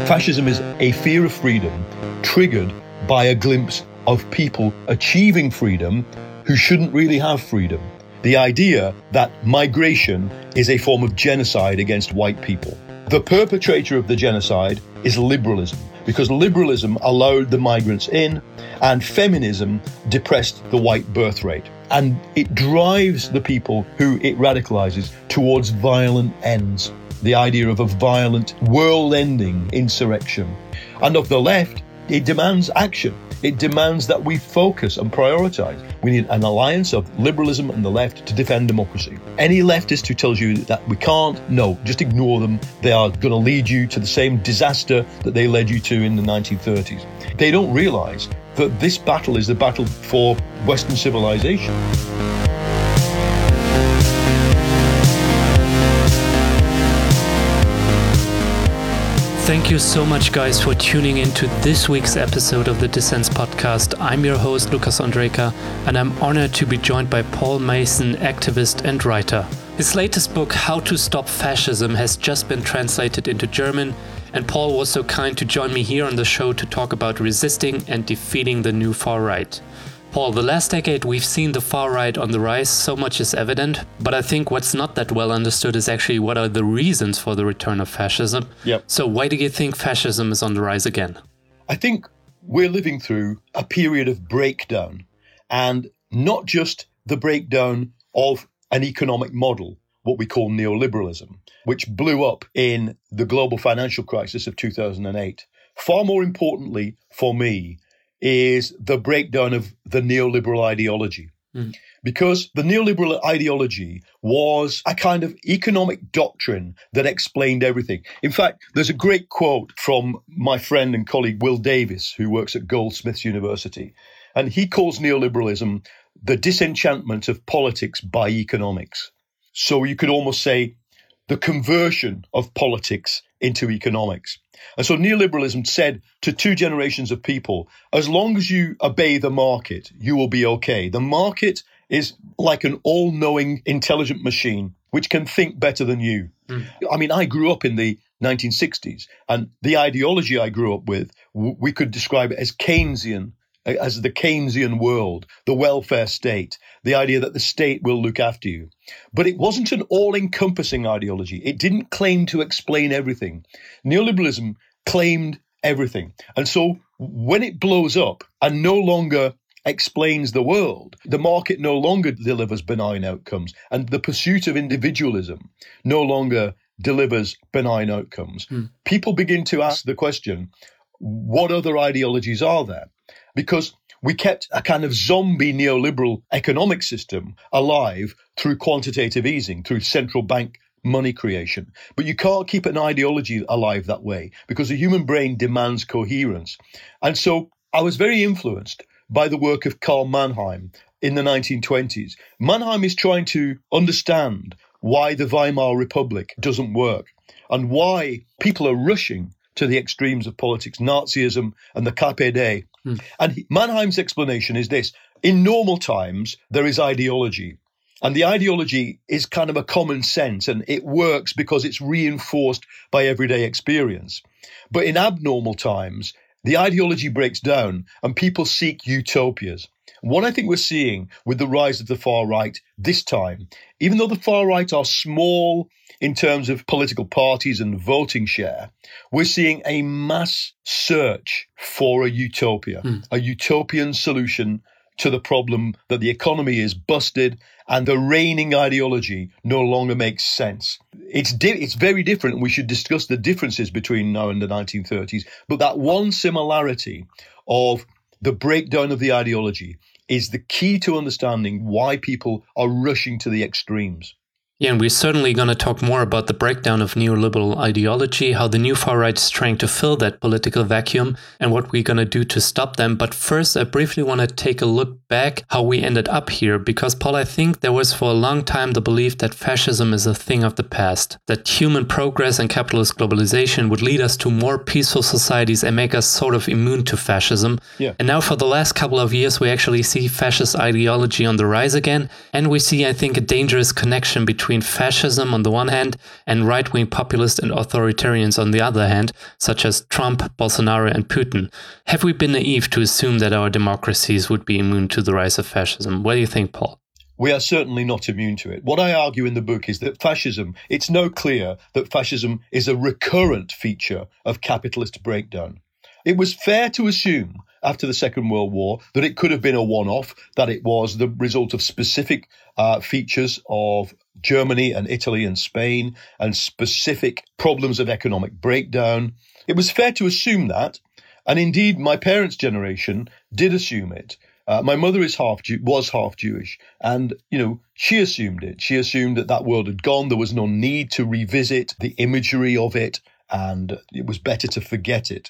Fascism is a fear of freedom triggered by a glimpse of people achieving freedom who shouldn't really have freedom. The idea that migration is a form of genocide against white people. The perpetrator of the genocide is liberalism, because liberalism allowed the migrants in and feminism depressed the white birth rate. And it drives the people who it radicalizes towards violent ends. The idea of a violent, world-ending insurrection. And of the left, it demands action. It demands that we focus and prioritize. We need an alliance of liberalism and the left to defend democracy. Any leftist who tells you that we can't, no, just ignore them. They are going to lead you to the same disaster that they led you to in the 1930s. They don't realize that this battle is the battle for Western civilization. Thank you so much, guys, for tuning into this week's episode of the Dissents Podcast. I'm your host, Lucas Ondrejka, and I'm honored to be joined by Paul Mason, activist and writer. His latest book, How to Stop Fascism, has just been translated into German, and Paul was so kind to join me here on the show to talk about resisting and defeating the new far right. Paul, the last decade we've seen the far right on the rise, so much is evident, but I think what's not that well understood is actually what are the reasons for the return of fascism. Yep. So why do you think fascism is on the rise again? I think we're living through a period of breakdown, and not just the breakdown of an economic model, what we call neoliberalism, which blew up in the global financial crisis of 2008. Far more importantly for me is the breakdown of the neoliberal ideology. Because the neoliberal ideology was a kind of economic doctrine that explained everything. In fact, there's a great quote from my friend and colleague Will Davis, who works at Goldsmiths University, and he calls neoliberalism the disenchantment of politics by economics. So you could almost say the conversion of politics into economics. And so neoliberalism said to two generations of people, as long as you obey the market, you will be okay. The market is like an all-knowing, intelligent machine which can think better than you. I mean, I grew up in the 1960s, and the ideology I grew up with, we could describe it as Keynesian, as the Keynesian world, the welfare state, the idea that the state will look after you. But it wasn't an all-encompassing ideology. It didn't claim to explain everything. Neoliberalism claimed everything. And so when it blows up and no longer explains the world, the market no longer delivers benign outcomes, and the pursuit of individualism no longer delivers benign outcomes, people begin to ask the question, what other ideologies are there? Because we kept a kind of zombie neoliberal economic system alive through quantitative easing, through central bank money creation. But you can't keep an ideology alive that way because the human brain demands coherence. And so I was very influenced by the work of Karl Mannheim in the 1920s. Mannheim is trying to understand why the Weimar Republic doesn't work and why people are rushing to the extremes of politics, Nazism and the KPD. And Mannheim's explanation is this. In normal times, there is ideology. And the ideology is kind of a common sense, and it works because it's reinforced by everyday experience. But in abnormal times, the ideology breaks down and people seek utopias. What I think we're seeing with the rise of the far right this time, even though the far right are small in terms of political parties and voting share, we're seeing a mass search for a utopia, a utopian solution to the problem that the economy is busted and the reigning ideology no longer makes sense. It's very different, and we should discuss the differences between now and the 1930s. But that one similarity of the breakdown of the ideology is the key to understanding why people are rushing to the extremes. Yeah, and we're certainly going to talk more about the breakdown of neoliberal ideology, how the new far right is trying to fill that political vacuum, and what we're going to do to stop them. But first, I briefly want to take a look back how we ended up here, because, Paul, I think there was for a long time the belief that fascism is a thing of the past, that human progress and capitalist globalization would lead us to more peaceful societies and make us sort of immune to fascism. Yeah. And now for the last couple of years, we actually see fascist ideology on the rise again, and we see, I think, a dangerous connection between between fascism on the one hand and right-wing populist and authoritarians on the other hand, such as Trump, Bolsonaro, and Putin. Have we been naive to assume that our democracies would be immune to the rise of fascism? What do you think, Paul? We are certainly not immune to it. What I argue in the book is that fascism, it's no clear that fascism is a recurrent feature of capitalist breakdown. It was fair to assume after the Second World War that it could have been a one-off, that it was the result of specific features of Germany and Italy and Spain and specific problems of economic breakdown. It was fair to assume that, and indeed my parents' generation did assume it. My mother was half Jewish, and, she assumed it. She assumed that world had gone. There was no need to revisit the imagery of it, and it was better to forget it.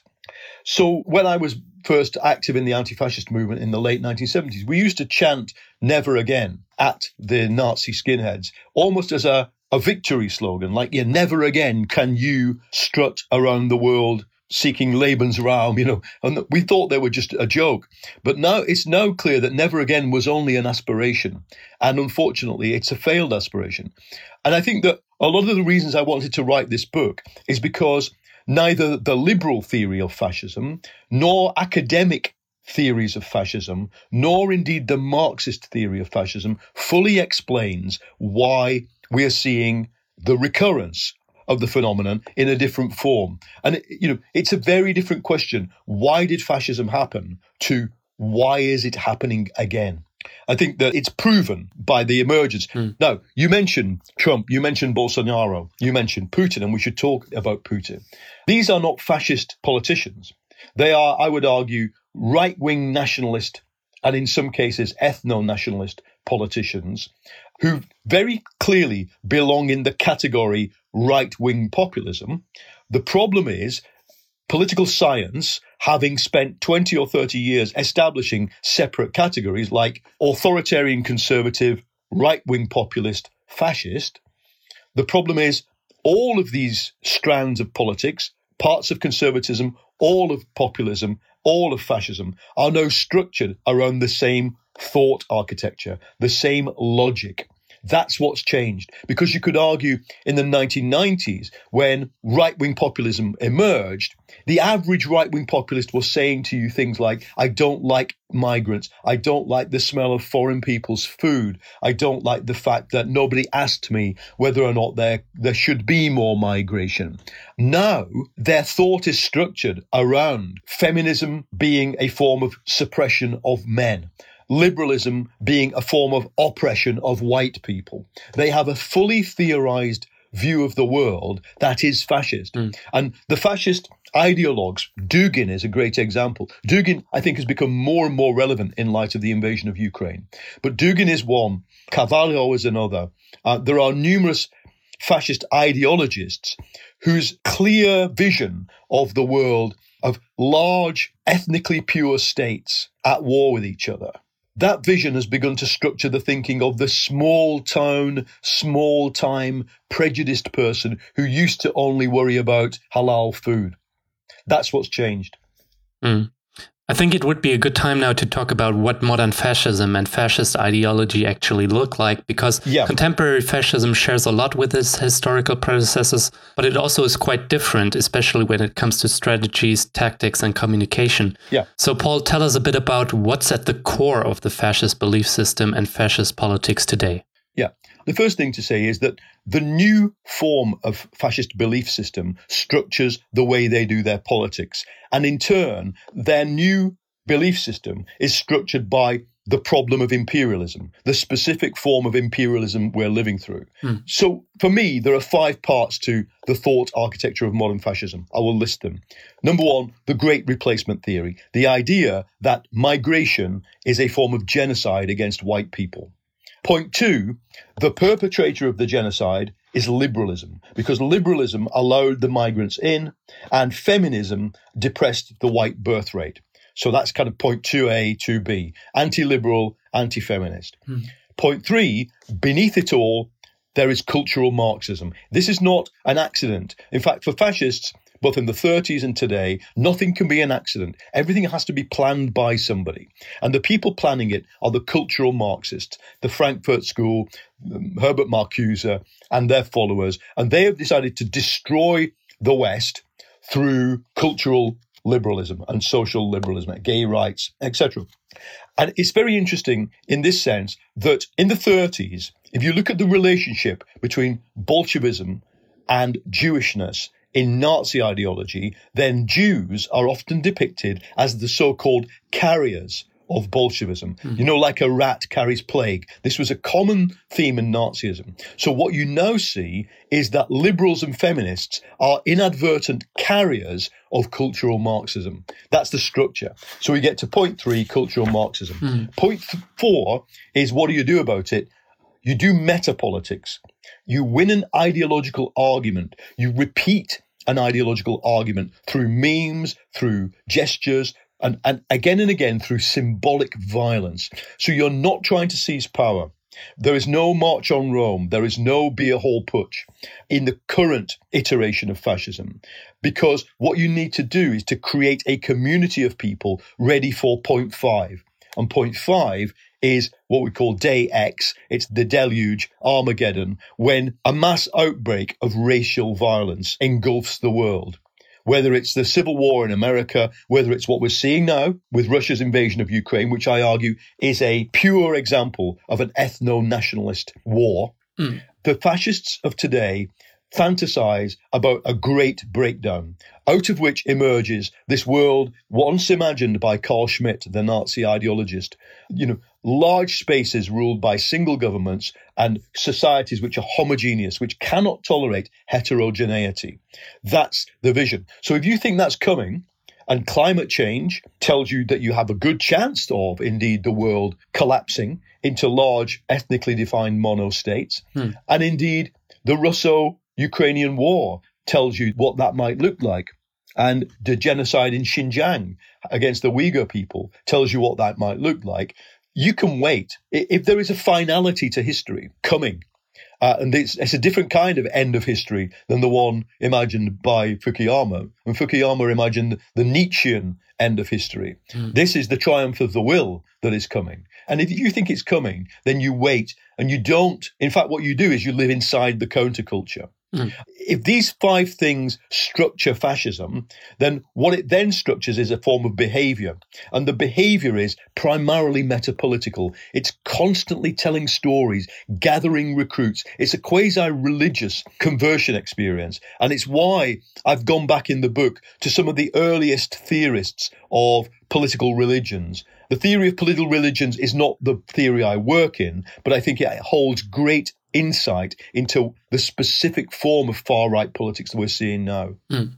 So when I was first active in the anti-fascist movement in the late 1970s, we used to chant "Never Again" at the Nazi skinheads, almost as a victory slogan, like, never again can you strut around the world seeking Lebensraum, and we thought they were just a joke. But now it's now clear that never again was only an aspiration. And unfortunately, it's a failed aspiration. And I think that a lot of the reasons I wanted to write this book is because neither the liberal theory of fascism, nor academic theories of fascism, nor indeed the Marxist theory of fascism fully explains why we are seeing the recurrence of the phenomenon in a different form. And, it's a very different question. Why did fascism happen to why is it happening again? I think that it's proven by the emergence. Now, you mentioned Trump, you mentioned Bolsonaro, you mentioned Putin, and we should talk about Putin. These are not fascist politicians. They are, I would argue, right-wing nationalist and in some cases ethno-nationalist politicians who very clearly belong in the category right-wing populism. The problem is political science, having spent 20 or 30 years establishing separate categories like authoritarian conservative, right-wing populist, fascist. The problem is all of these strands of politics, parts of conservatism, all of populism, all of fascism are now structured around the same thought architecture, the same logic. That's what's changed. Because you could argue in the 1990s, when right-wing populism emerged, the average right-wing populist was saying to you things like, I don't like migrants. I don't like the smell of foreign people's food. I don't like the fact that nobody asked me whether or not there should be more migration. Now, their thought is structured around feminism being a form of suppression of men. Liberalism being a form of oppression of white people. They have a fully theorized view of the world that is fascist. And the fascist ideologues, Dugin is a great example. Dugin, I think, has become more and more relevant in light of the invasion of Ukraine. But Dugin is one, Cavallo is another. There are numerous fascist ideologists whose clear vision of the world of large, ethnically pure states at war with each other. That vision has begun to structure the thinking of the small town, small time, prejudiced person who used to only worry about halal food. That's what's changed. I think it would be a good time now to talk about what modern fascism and fascist ideology actually look like, because contemporary fascism shares a lot with its historical predecessors, but it also is quite different, especially when it comes to strategies, tactics, and communication. So, Paul, tell us a bit about what's at the core of the fascist belief system and fascist politics today. The first thing to say is that the new form of fascist belief system structures the way they do their politics. And in turn, their new belief system is structured by the problem of imperialism, the specific form of imperialism we're living through. So for me, there are 5 parts to the thought architecture of modern fascism. I will list them. Number 1, the Great Replacement Theory, the idea that migration is a form of genocide against white people. Point 2, the perpetrator of the genocide is liberalism, because liberalism allowed the migrants in and feminism depressed the white birth rate. So that's kind of point 2A, 2B, anti-liberal, anti-feminist. Point 3, beneath it all, there is cultural Marxism. This is not an accident. In fact, for fascists, both in the 30s and today, nothing can be an accident. Everything has to be planned by somebody. And the people planning it are the cultural Marxists, the Frankfurt School, Herbert Marcuse, and their followers. And they have decided to destroy the West through cultural liberalism and social liberalism, gay rights, etc. And it's very interesting in this sense that in the 30s, if you look at the relationship between Bolshevism and Jewishness in Nazi ideology, then Jews are often depicted as the so-called carriers of Bolshevism. You know, like a rat carries plague. This was a common theme in Nazism. So what you now see is that liberals and feminists are inadvertent carriers of cultural Marxism. That's the structure. So we get to point 3, cultural Marxism. Point 4 is, what do you do about it? You do metapolitics. You win an ideological argument. You repeat an ideological argument through memes, through gestures, and again and again through symbolic violence. So you're not trying to seize power. There is no march on Rome. There is no beer hall putsch in the current iteration of fascism, because what you need to do is to create a community of people ready for point 5. And point 5 is what we call day X. It's the deluge, Armageddon, when a mass outbreak of racial violence engulfs the world. Whether it's the civil war in America, whether it's what we're seeing now with Russia's invasion of Ukraine, which I argue is a pure example of an ethno-nationalist war. The fascists of today fantasize about a great breakdown, out of which emerges this world once imagined by Carl Schmitt, the Nazi ideologist. You know, large spaces ruled by single governments and societies which are homogeneous, which cannot tolerate heterogeneity. That's the vision. So if you think that's coming, and climate change tells you that you have a good chance of, indeed, the world collapsing into large ethnically defined mono-states, and indeed the Russo-Ukrainian war tells you what that might look like, and the genocide in Xinjiang against the Uyghur people tells you what that might look like, you can wait. If there is a finality to history coming, and it's a different kind of end of history than the one imagined by Fukuyama. And Fukuyama imagined the Nietzschean end of history. This is the triumph of the will that is coming. And if you think it's coming, then you wait and you don't. In fact, what you do is you live inside the counterculture. If these 5 things structure fascism, then what it then structures is a form of behavior. And the behavior is primarily metapolitical. It's constantly telling stories, gathering recruits. It's a quasi-religious conversion experience. And it's why I've gone back in the book to some of the earliest theorists of political religions. The theory of political religions is not the theory I work in, but I think it holds great insight into the specific form of far-right politics that we're seeing now.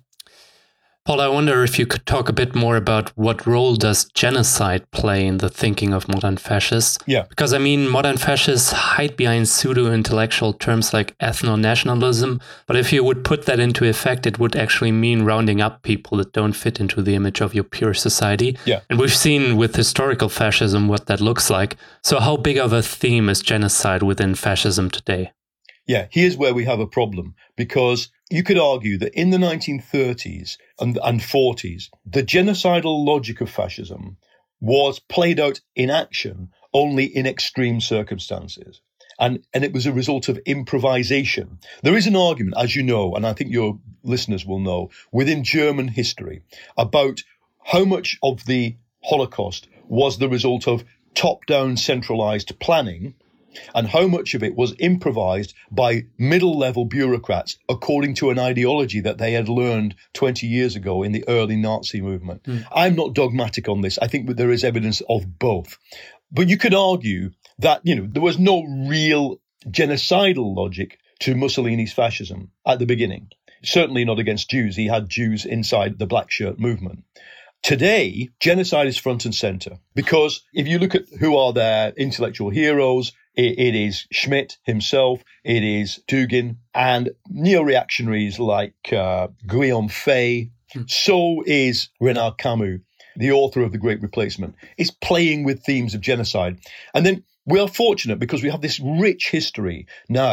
Paul, I wonder if you could talk a bit more about what role does genocide play in the thinking of modern fascists? Yeah. Because, I mean, modern fascists hide behind pseudo-intellectual terms like ethno-nationalism, but if you would put that into effect, it would actually mean rounding up people that don't fit into the image of your pure society. Yeah. And we've seen with historical fascism what that looks like. So how big of a theme is genocide within fascism today? Yeah, here's where we have a problem, because you could argue that in the 1930s and 40s, the genocidal logic of fascism was played out in action only in extreme circumstances. And it was a result of improvisation. There is an argument, as you know, and I think your listeners will know, within German history about how much of the Holocaust was the result of top-down centralized planning and how much of it was improvised by middle-level bureaucrats according to an ideology that they had learned 20 years ago in the early Nazi movement. I'm not dogmatic on this. I think that there is evidence of both. But you could argue that, there was no real genocidal logic to Mussolini's fascism at the beginning. Certainly not against Jews. He had Jews inside the black shirt movement. Today, genocide is front and center, because if you look at who are their intellectual heroes, it is Schmitt himself, it is Dugin, and neo-reactionaries like Guillaume Fay. So is René Camus, the author of The Great Replacement, is playing with themes of genocide. And then we are fortunate because we have this rich history now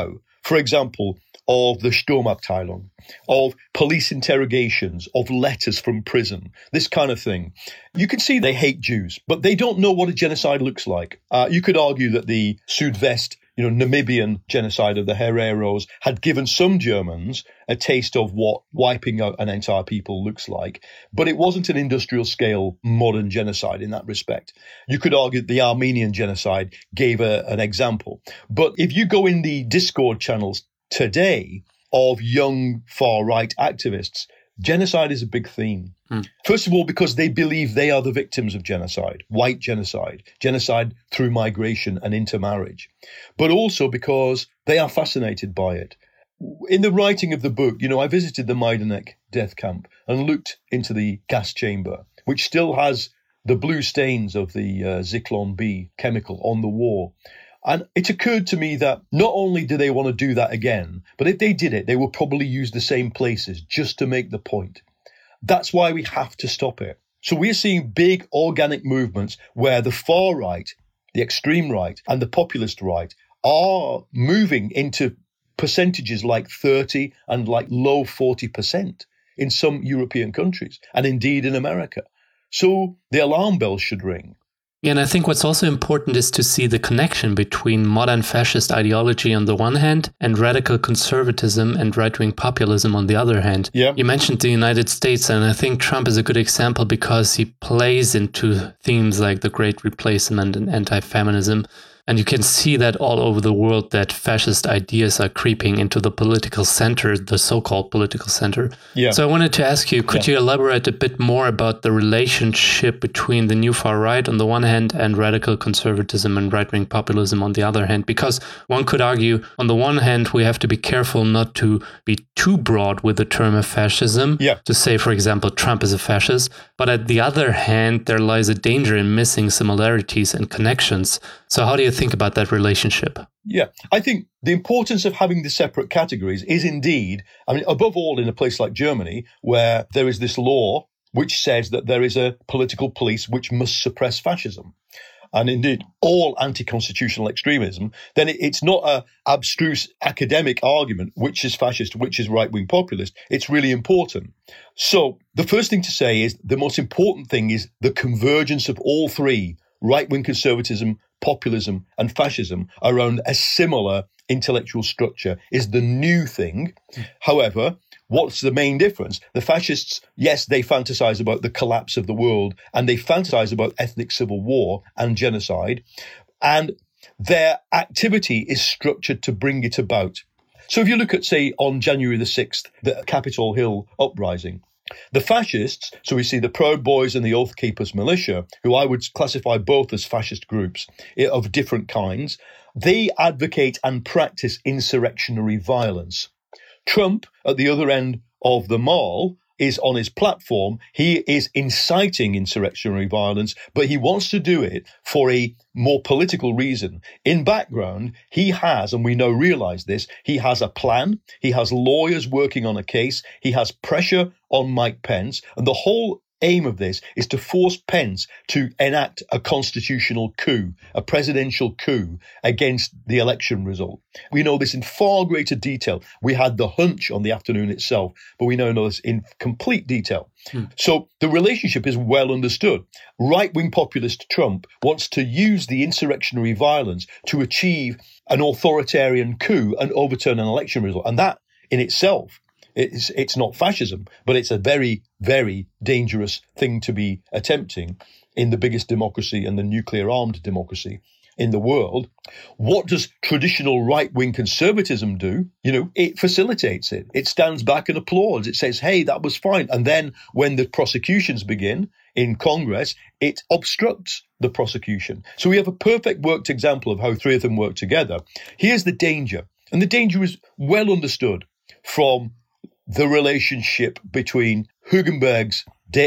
For example, of the Sturmabteilung, of police interrogations, of letters from prison, this kind of thing. You can see they hate Jews, but they don't know what a genocide looks like. You could argue that the Sudvest, Namibian genocide of the Hereros had given some Germans a taste of what wiping out an entire people looks like, but it wasn't an industrial scale modern genocide in that respect. You could argue the Armenian genocide gave an example. But if you go in the Discord channels today of young far-right activists, genocide is a big theme. First of all, because they believe they are the victims of genocide, white genocide, genocide through migration and intermarriage, but also because they are fascinated by it. In the writing of the book, I visited the Majdanek death camp and looked into the gas chamber, which still has the blue stains of the Zyklon B chemical on the wall. And it occurred to me that not only do they want to do that again, but if they did it, they would probably use the same places just to make the point. That's why we have to stop it. So we're seeing big organic movements where the far right, the extreme right, and the populist right are moving into percentages like 30 and like low 40% in some European countries, and indeed in America. So the alarm bells should ring. Yeah, and I think what's also important is to see the connection between modern fascist ideology on the one hand and radical conservatism and right-wing populism on the other hand. Yeah. You mentioned the United States, and I think Trump is a good example because he plays into themes like the Great Replacement and anti-feminism. And you can see that all over the world that fascist ideas are creeping into the political center, the so-called political center. Yeah. So I wanted to ask you, could you elaborate a bit more about the relationship between the new far right on the one hand and radical conservatism and right-wing populism on the other hand? Because one could argue, on the one hand, we have to be careful not to be too broad with the term of fascism, to say, for example, Trump is a fascist. But at the other hand, there lies a danger in missing similarities and connections. So how do you think about that relationship? Yeah, I think the importance of having the separate categories is indeed, above all in a place like Germany, where there is this law which says that there is a political police which must suppress fascism. And indeed, all anti-constitutional extremism, then it's not an abstruse academic argument, which is fascist, which is right-wing populist. It's really important. So the first thing to say is the most important thing is the convergence of all three, right-wing conservatism, populism, and fascism, around a similar intellectual structure is the new thing. However, what's the main difference? The fascists, yes, they fantasize about the collapse of the world, and they fantasize about ethnic civil war and genocide, and their activity is structured to bring it about. So if you look at, say, on January the 6th, the Capitol Hill uprising, the fascists, so we see the Proud Boys and the Oath Keepers militia, who I would classify both as fascist groups of different kinds, they advocate and practice insurrectionary violence. Trump, at the other end of the mall, is on his platform. He is inciting insurrectionary violence, but he wants to do it for a more political reason. In background, he has, and we now realize this, he has a plan. He has lawyers working on a case. He has pressure on Mike Pence. And the whole aim of this is to force Pence to enact a constitutional coup, a presidential coup against the election result. We know this in far greater detail. We had the hunch on the afternoon itself, but we now know this in complete detail. So the relationship is well understood. Right-wing populist Trump wants to use the insurrectionary violence to achieve an authoritarian coup and overturn an election result. And that in itself, it's not fascism, but it's a very, very dangerous thing to be attempting in the biggest democracy and the nuclear-armed democracy in the world. What does traditional right-wing conservatism do? It facilitates it. It stands back and applauds. It says, hey, that was fine. And then when the prosecutions begin in Congress, it obstructs the prosecution. So we have a perfect worked example of how three of them work together. Here's the danger. And the danger is well understood from the relationship between Hugenberg's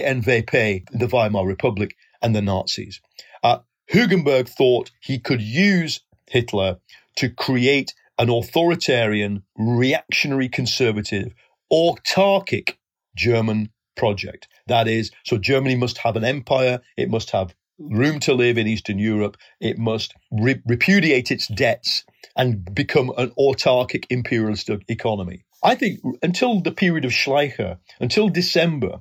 DNVP, the Weimar Republic, and the Nazis. Hugenberg thought he could use Hitler to create an authoritarian, reactionary, conservative, autarkic German project. That is, so Germany must have an empire, it must have room to live in Eastern Europe. It must repudiate its debts and become an autarkic imperialist economy. I think until the period of Schleicher, until December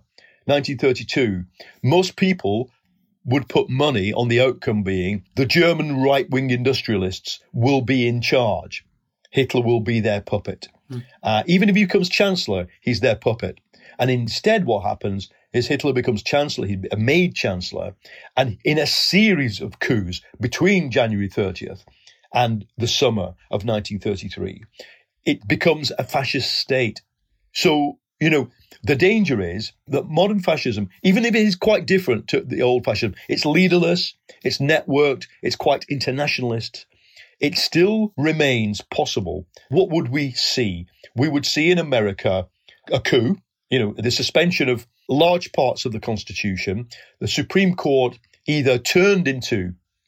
1932, most people would put money on the outcome being the German right-wing industrialists will be in charge. Hitler will be their puppet. Even if he becomes chancellor, he's their puppet. And instead what happens is Hitler becomes chancellor, he's made chancellor, and in a series of coups between January 30th and the summer of 1933, it becomes a fascist state. So, the danger is that modern fascism, even if it is quite different to the old fascism, it's leaderless, it's networked, it's quite internationalist, it still remains possible. What would we see? We would see in America a coup, the suspension of large parts of the Constitution, the Supreme Court either turned into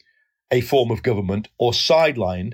a form of government or sidelined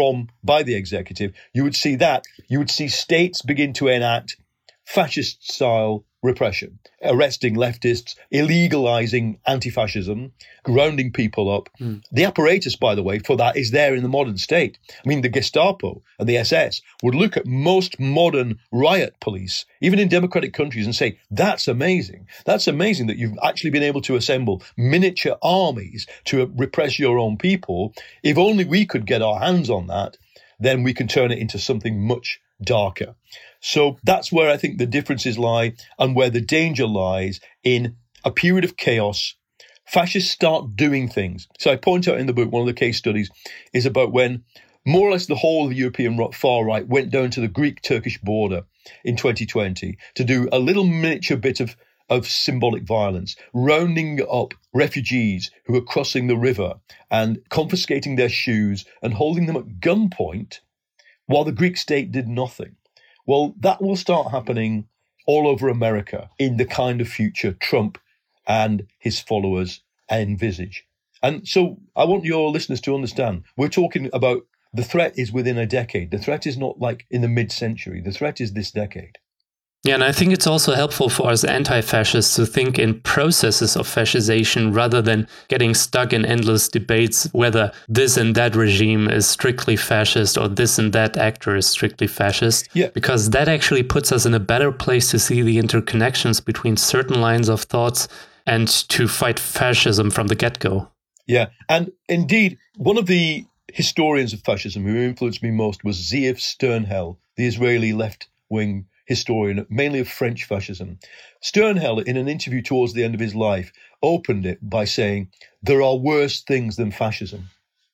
by the executive. You would see that. You would see states begin to enact fascist-style repression, arresting leftists, illegalizing anti-fascism, rounding people up. The apparatus, by the way, for that is there in the modern state. I mean, the Gestapo and the SS would look at most modern riot police, even in democratic countries, and say, that's amazing. That's amazing that you've actually been able to assemble miniature armies to repress your own people. If only we could get our hands on that, then we can turn it into something much darker. So that's where I think the differences lie and where the danger lies in a period of chaos. Fascists start doing things. So I point out in the book, one of the case studies is about when more or less the whole of the European far right went down to the Greek-Turkish border in 2020 to do a little miniature bit of symbolic violence, rounding up refugees who are crossing the river and confiscating their shoes and holding them at gunpoint while the Greek state did nothing. Well, that will start happening all over America in the kind of future Trump and his followers envisage. And so I want your listeners to understand, we're talking about the threat is within a decade. The threat is not like in the mid-century. The threat is this decade. Yeah, and I think it's also helpful for us anti-fascists to think in processes of fascization rather than getting stuck in endless debates whether this and that regime is strictly fascist or this and that actor is strictly fascist. Yeah. Because that actually puts us in a better place to see the interconnections between certain lines of thoughts and to fight fascism from the get-go. Yeah, and indeed, one of the historians of fascism who influenced me most was Ziv Sternhell, the Israeli left-wing historian, mainly of French fascism. Sternhell, in an interview towards the end of his life, opened it by saying, there are worse things than fascism.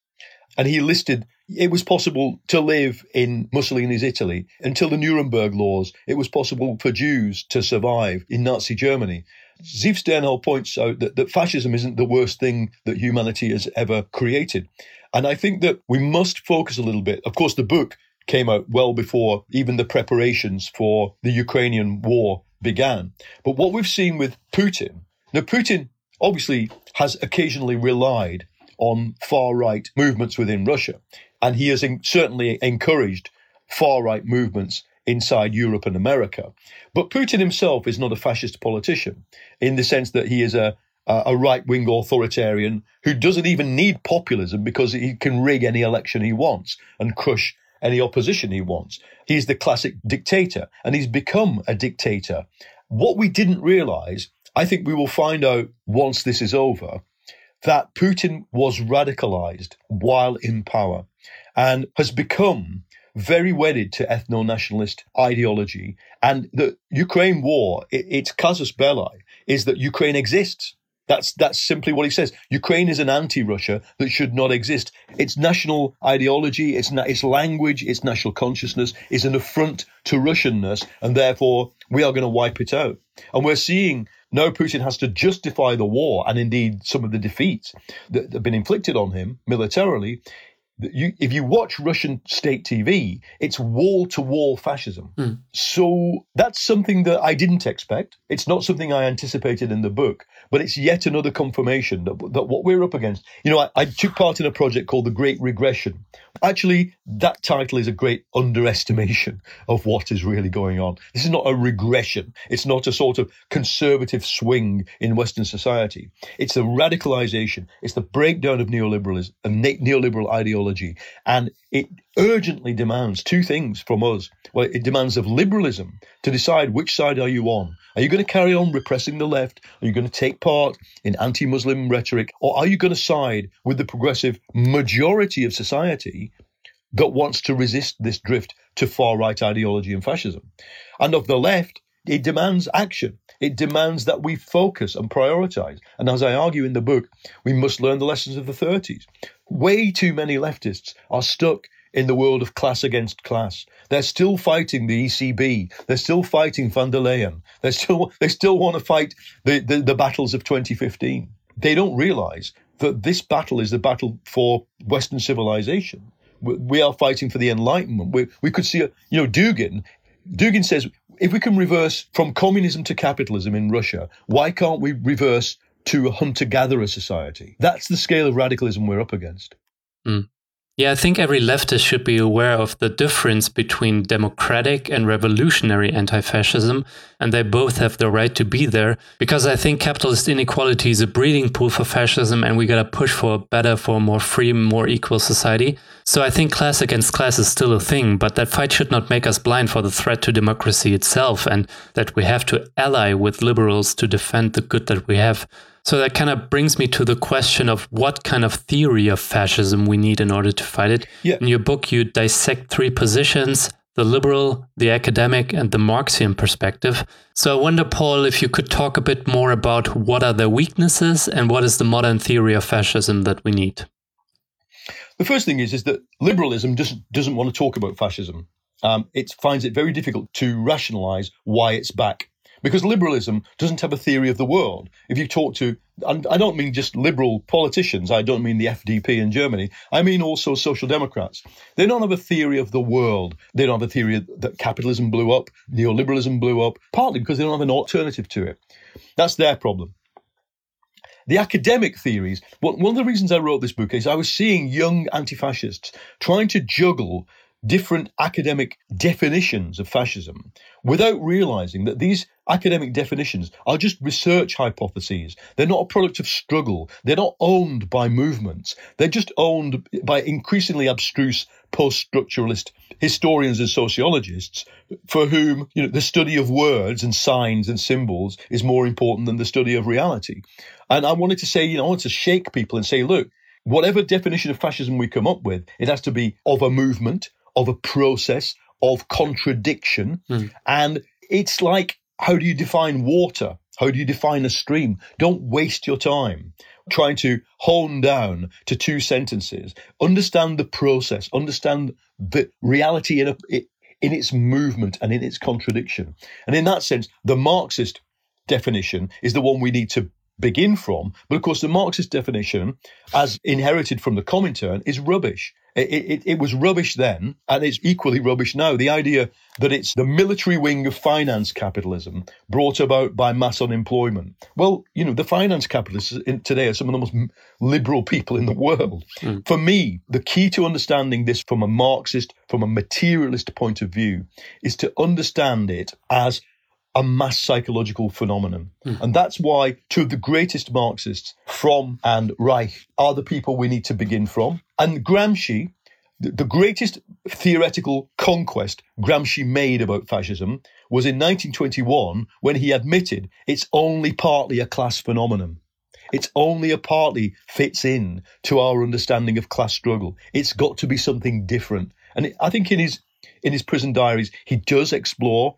And he listed, it was possible to live in Mussolini's Italy. Until the Nuremberg laws, it was possible for Jews to survive in Nazi Germany. Ziv Sternhell points out that fascism isn't the worst thing that humanity has ever created. And I think that we must focus a little bit. Of course, the book came out well before even the preparations for the Ukrainian war began. But what we've seen with Putin, now Putin obviously has occasionally relied on far-right movements within Russia, and he has certainly encouraged far-right movements inside Europe and America. But Putin himself is not a fascist politician in the sense that he is a right-wing authoritarian who doesn't even need populism because he can rig any election he wants and crush any opposition he wants. He's the classic dictator, and he's become a dictator. What we didn't realize, I think we will find out once this is over, that Putin was radicalized while in power and has become very wedded to ethno-nationalist ideology. And the Ukraine war, its casus belli, is that Ukraine exists. That's simply what he says. Ukraine is an anti-Russia that should not exist. Its national ideology, its language, its national consciousness is an affront to Russianness, and therefore we are going to wipe it out. And we're seeing now Putin has to justify the war and indeed some of the defeats that have been inflicted on him militarily if you watch Russian state TV, it's wall-to-wall fascism. So that's something that I didn't expect. It's not something I anticipated in the book, but it's yet another confirmation that what we're up against. I took part in a project called The Great Regression. Actually, that title is a great underestimation of what is really going on. This is not a regression. It's not a sort of conservative swing in Western society. It's the radicalization. It's the breakdown of neoliberalism and neoliberal ideology. And it urgently demands two things from us. Well, it demands of liberalism to decide which side are you on. Are you going to carry on repressing the left? Are you going to take part in anti-Muslim rhetoric? Or are you going to side with the progressive majority of society that wants to resist this drift to far-right ideology and fascism? And of the left, it demands action. It demands that we focus and prioritize. And as I argue in the book, we must learn the lessons of the 30s. Way too many leftists are stuck in the world of class against class. They're still fighting the ECB. They're still fighting von der Leyen. They still want to fight the battles of 2015. They don't realize that this battle is the battle for Western civilization. We are fighting for the Enlightenment. We could see, Dugin says, if we can reverse from communism to capitalism in Russia, why can't we reverse to a hunter-gatherer society? That's the scale of radicalism we're up against. Yeah, I think every leftist should be aware of the difference between democratic and revolutionary anti-fascism, and they both have the right to be there, because I think capitalist inequality is a breeding pool for fascism, and we gotta push for a better, for a more free, more equal society. So I think class against class is still a thing, but that fight should not make us blind for the threat to democracy itself, and that we have to ally with liberals to defend the good that we have. So that kind of brings me to the question of what kind of theory of fascism we need in order to fight it. Yeah. In your book, you dissect three positions: the liberal, the academic, and the Marxian perspective. So I wonder, Paul, if you could talk a bit more about what are their weaknesses and what is the modern theory of fascism that we need. The first thing is that liberalism doesn't want to talk about fascism. It finds it very difficult to rationalize why it's back. Because liberalism doesn't have a theory of the world. If you talk to, and I don't mean just liberal politicians, I don't mean the FDP in Germany, I mean also social democrats. They don't have a theory of the world. They don't have a theory that capitalism blew up, neoliberalism blew up, partly because they don't have an alternative to it. That's their problem. The academic theories, one of the reasons I wrote this book is I was seeing young anti-fascists trying to juggle different academic definitions of fascism without realizing that these academic definitions are just research hypotheses. They're not a product of struggle. They're not owned by movements. They're just owned by increasingly abstruse post-structuralist historians and sociologists for whom, the study of words and signs and symbols is more important than the study of reality. And I wanted to say, I wanted to shake people and say, look, whatever definition of fascism we come up with, it has to be of a movement, of a process, of contradiction. And it's like, how do you define water? How do you define a stream? Don't waste your time trying to hone down to two sentences. Understand the process, understand the reality in its movement and in its contradiction. And in that sense, the Marxist definition is the one we need to begin from. But of course, the Marxist definition, as inherited from the Comintern, is rubbish. It was rubbish then, and it's equally rubbish now. The idea that it's the military wing of finance capitalism brought about by mass unemployment. Well, the finance capitalists today are some of the most liberal people in the world. For me, the key to understanding this from a Marxist, from a materialist point of view, is to understand it as a mass psychological phenomenon. And that's why two of the greatest Marxists, Fromm and Reich, are the people we need to begin from. And Gramsci, the greatest theoretical conquest Gramsci made about fascism was in 1921 when he admitted it's only partly a class phenomenon. It's only a partly fits in to our understanding of class struggle. It's got to be something different. And I think in his prison diaries, he does explore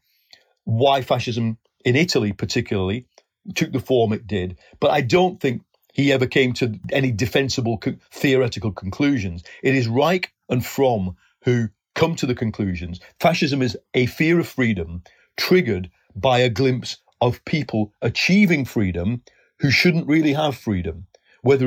why fascism in Italy particularly took the form it did. But I don't think he ever came to any defensible theoretical conclusions. It is Reich and Fromm who come to the conclusions. Fascism is a fear of freedom triggered by a glimpse of people achieving freedom who shouldn't really have freedom, whether it's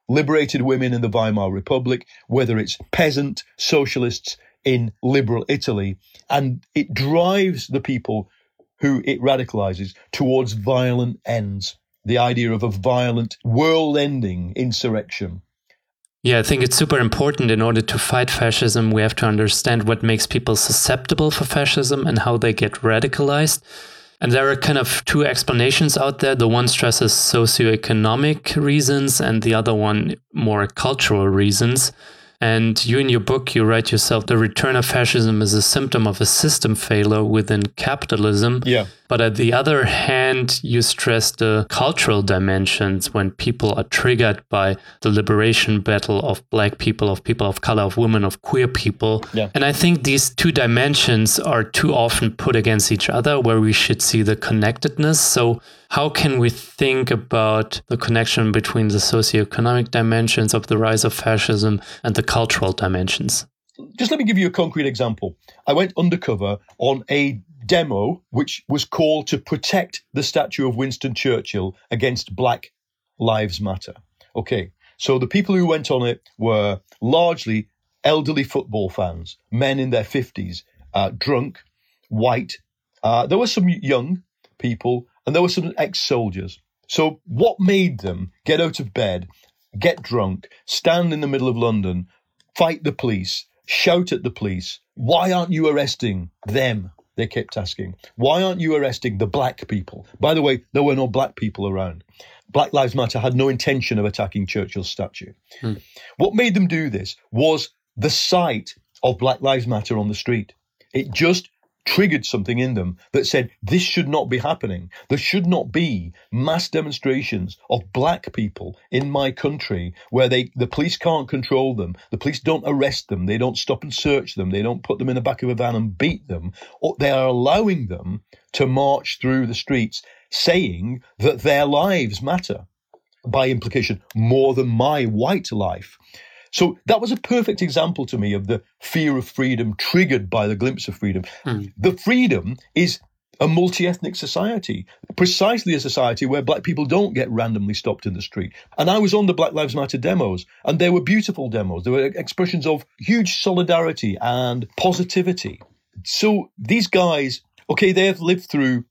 liberated women in the Weimar Republic, whether it's peasant socialists in liberal Italy, and it drives the people who it radicalizes towards violent ends. The idea of a violent, world-ending insurrection. Yeah, I think it's super important. In order to fight fascism, we have to understand what makes people susceptible for fascism and how they get radicalized. And there are kind of two explanations out there. The one stresses socioeconomic reasons and the other one more cultural reasons. And you in your book, you write yourself, the return of fascism is a symptom of a system failure within capitalism. Yeah. But on the other hand, you stress the cultural dimensions when people are triggered by the liberation battle of Black people of color, of women, of queer people. Yeah. And I think these two dimensions are too often put against each other, where we should see the connectedness. So how can we think about the connection between the socioeconomic dimensions of the rise of fascism and the cultural dimensions? Just let me give you a concrete example. I went undercover on a demo which was called to protect the statue of Winston Churchill against Black Lives Matter. Okay, so the people who went on it were largely elderly football fans, men in their 50s, drunk, white. There were some young people and there were some ex-soldiers. So what made them get out of bed, get drunk, stand in the middle of London, fight the police, shout at the police? Why aren't you arresting them? They kept asking. Why aren't you arresting the Black people? By the way, there were no Black people around. Black Lives Matter had no intention of attacking Churchill's statue. What made them do this was the sight of Black Lives Matter on the street. It just triggered something in them that said, this should not be happening. There should not be mass demonstrations of Black people in my country where the police can't control them. The police don't arrest them. They don't stop and search them. They don't put them in the back of a van and beat them. Or they are allowing them to march through the streets saying that their lives matter, by implication, more than my white life. So that was a perfect example to me of the fear of freedom triggered by the glimpse of freedom. The freedom is a multi-ethnic society, precisely a society where Black people don't get randomly stopped in the street. And I was on the Black Lives Matter demos, and they were beautiful demos. They were expressions of huge solidarity and positivity. So these guys, okay, they have lived through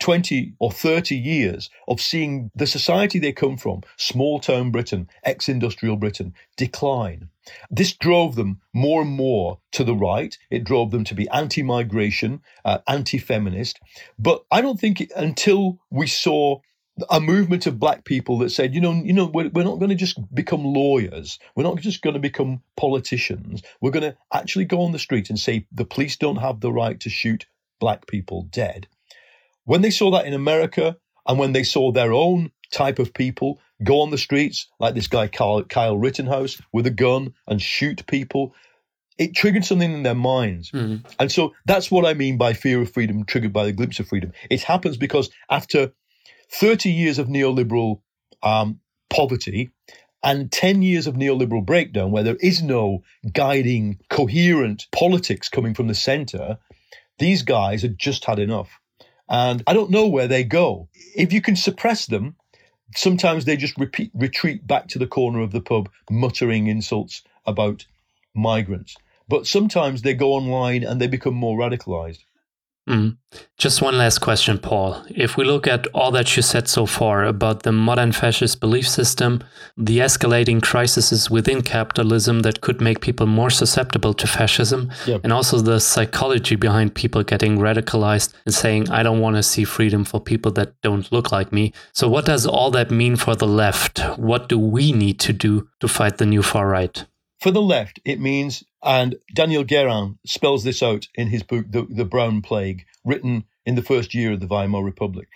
20 or 30 years of seeing the society they come from, small town Britain, ex-industrial Britain, decline. This drove them more and more to the right. It drove them to be anti-migration, anti-feminist. But I don't think until we saw a movement of Black people that said, we're not going to just become lawyers. We're not just going to become politicians. We're going to actually go on the street and say the police don't have the right to shoot Black people dead. When they saw that in America, and when they saw their own type of people go on the streets, like this guy Kyle Rittenhouse, with a gun and shoot people, it triggered something in their minds. And so that's what I mean by fear of freedom triggered by the glimpse of freedom. It happens because after 30 years of neoliberal poverty and 10 years of neoliberal breakdown, where there is no guiding, coherent politics coming from the center, these guys had just had enough. And I don't know where they go. If you can suppress them, sometimes they just retreat back to the corner of the pub, muttering insults about migrants. But sometimes they go online and they become more radicalized. Just one last question, Paul. If we look at all that you said so far about the modern fascist belief system, the escalating crises within capitalism that could make people more susceptible to fascism, and also the psychology behind people getting radicalized and saying, I don't want to see freedom for people that don't look like me. So what does all that mean for the left? What do we need to do to fight the new far right? For the left, it means, and Daniel Guérin spells this out in his book, The Brown Plague, written in the first year of the Weimar Republic.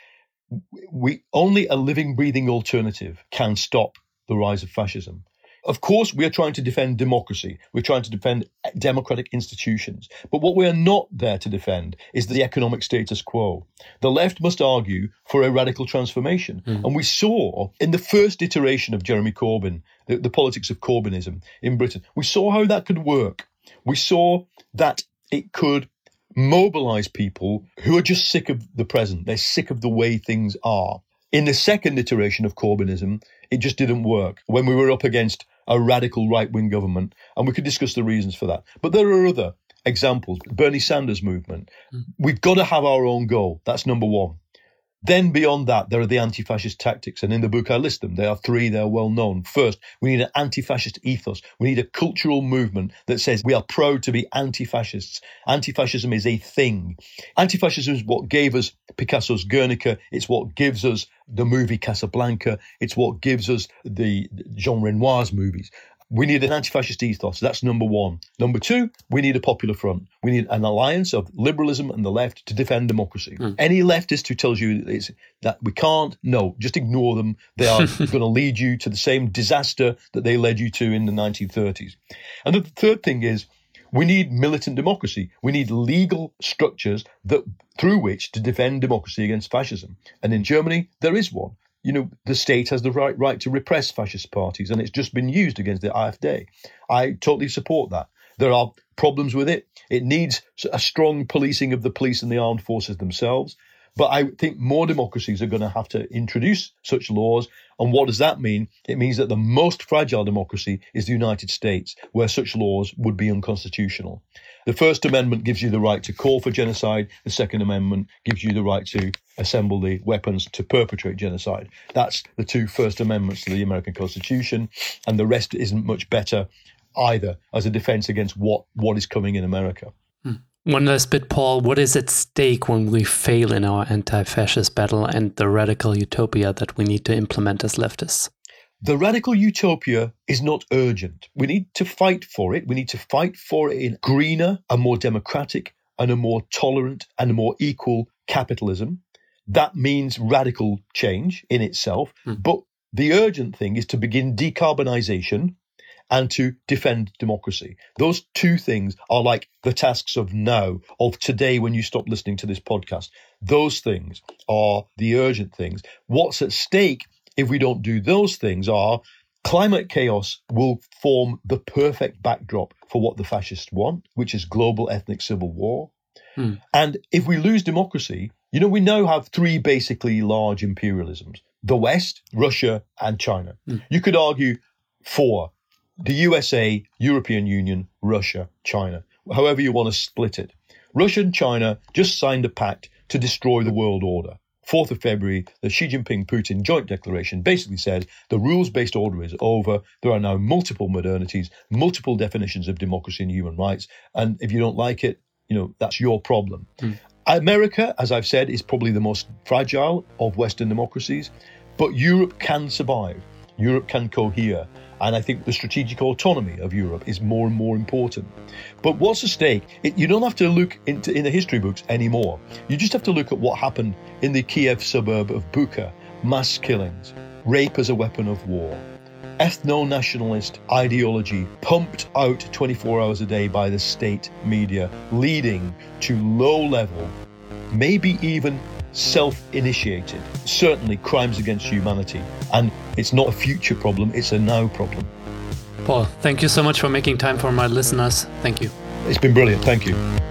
Only a living, breathing alternative can stop the rise of fascism. Of course, we are trying to defend democracy. We're trying to defend democratic institutions. But what we are not there to defend is the economic status quo. The left must argue for a radical transformation. And we saw in the first iteration of Jeremy Corbyn, the politics of Corbynism in Britain, we saw how that could work. We saw that it could mobilize people who are just sick of the present. They're sick of the way things are. In the second iteration of Corbynism, it just didn't work when we were up against a radical right-wing government, and we could discuss the reasons for that. But there are other examples. Bernie Sanders movement. We've got to have our own goal. That's number one. Then beyond that, there are the anti-fascist tactics. And in the book, I list them. There are three. They're well known. First, we need an anti-fascist ethos. We need a cultural movement that says we are proud to be anti-fascists. Anti-fascism is a thing. Anti-fascism is what gave us Picasso's Guernica. It's what gives us the movie Casablanca. It's what gives us the Jean Renoir's movies. We need an anti-fascist ethos. That's number one. Number two, we need a popular front. We need an alliance of liberalism and the left to defend democracy. Any leftist who tells you that we can't, no, just ignore them. They are going to lead you to the same disaster that they led you to in the 1930s. And the third thing is, we need militant democracy. We need legal structures through which to defend democracy against fascism. And in Germany, there is one. You know, the state has the right to repress fascist parties, and it's just been used against the AfD. I totally support that. There are problems with it. It needs a strong policing of the police and the armed forces themselves. But I think more democracies are going to have to introduce such laws. And what does that mean? It means that the most fragile democracy is the United States, where such laws would be unconstitutional. The First Amendment gives you the right to call for genocide. The Second Amendment gives you the right to assemble the weapons to perpetrate genocide. That's the two First Amendments to the American Constitution. And the rest isn't much better either as a defense against what is coming in America. One last bit, Paul. What is at stake when we fail in our anti-fascist battle and the radical utopia that we need to implement as leftists? The radical utopia is not urgent. We need to fight for it. We need to fight for it in greener, a more democratic, and a more tolerant and a more equal capitalism. That means radical change in itself. But the urgent thing is to begin decarbonisation and to defend democracy. Those two things are like the tasks of now, of today when you stop listening to this podcast. Those things are the urgent things. What's at stake if we don't do those things are climate chaos will form the perfect backdrop for what the fascists want, which is global ethnic civil war. And if we lose democracy, you know, we now have three basically large imperialisms: the West, Russia, and China. You could argue four: the USA, European Union, Russia, China, however you want to split it. Russia and China just signed a pact to destroy the world order. 4th of February, the Xi Jinping-Putin joint declaration basically said the rules-based order is over. There are now multiple modernities, multiple definitions of democracy and human rights. And if you don't like it, you know, that's your problem. America, as I've said, is probably the most fragile of Western democracies, but Europe can survive. Europe can cohere. And I think the strategic autonomy of Europe is more and more important. But what's at stake? You don't have to look in the history books anymore. You just have to look at what happened in the Kiev suburb of Bucha. Mass killings, rape as a weapon of war, ethno-nationalist ideology pumped out 24 hours a day by the state media, leading to low-level, maybe even self-initiated, certainly crimes against humanity. And it's not a future problem, it's a now problem. Paul, thank you so much for making time for my listeners. Thank you. It's been brilliant. Thank you.